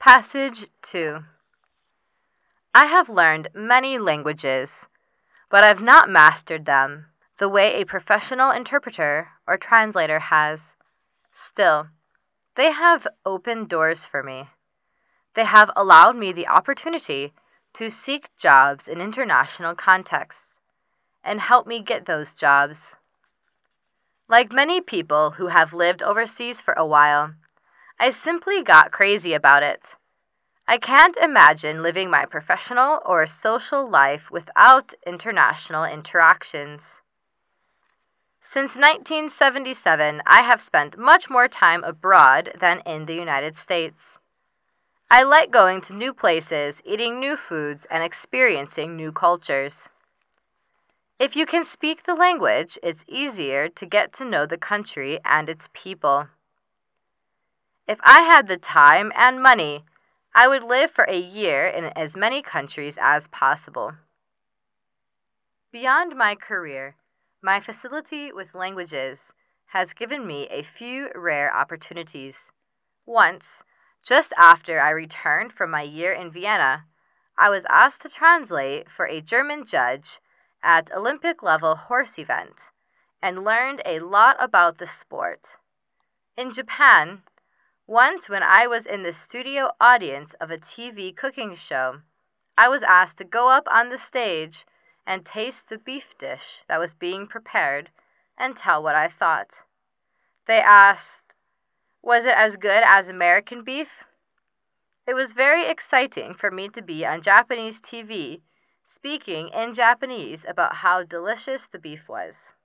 Passage 2. I have learned many languages, but I've not mastered them the way a professional interpreter or translator has. Still, they have opened doors for me. They have allowed me the opportunity to seek jobs in international contexts and help me get those jobs. Like many people who have lived overseas for a while, I simply got crazy about it. I can't imagine living my professional or social life without international interactions. Since 1977, I have spent much more time abroad than in the United States. I like going to new places, eating new foods, and experiencing new cultures. If you can speak the language, it's easier to get to know the country and its people. If I had the time and money, I would live for a year in as many countries as possible. Beyond my career, my facility with languages has given me a few rare opportunities. Once, just after I returned from my year in Vienna, I was asked to translate for a German judge at Olympic-level horse event and learned a lot about the sport. In Japan, once when I was in the studio audience of a TV cooking show, I was asked to go up on the stage and taste the beef dish that was being prepared and tell what I thought. They asked, "Was it as good as American beef?" It was very exciting for me to be on Japanese TV speaking in Japanese about how delicious the beef was.